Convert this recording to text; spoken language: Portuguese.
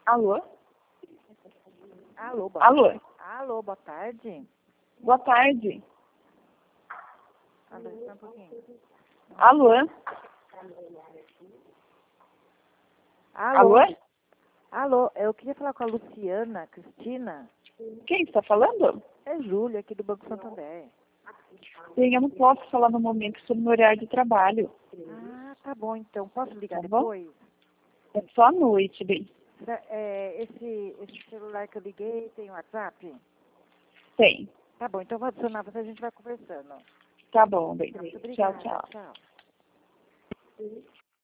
Alô? Alô, boa Alô? tarde. Alô, boa tarde. Boa tarde. Alô, só um pouquinho. Alô? Alô? Alô? Alô, eu queria falar com a Luciana Cristina. Quem está falando? É Júlia, aqui do Banco Santander. Bem, eu não posso falar no momento sobre o meu horário de trabalho. Ah, tá bom, então. Posso ligar Tá bom? depois? É só à noite, bem. Esse celular que eu liguei tem WhatsApp? Tem. Tá bom, então eu vou adicionar você, a gente vai conversando. Tá bom, bem. Muito Tchau, obrigada, tchau. tchau.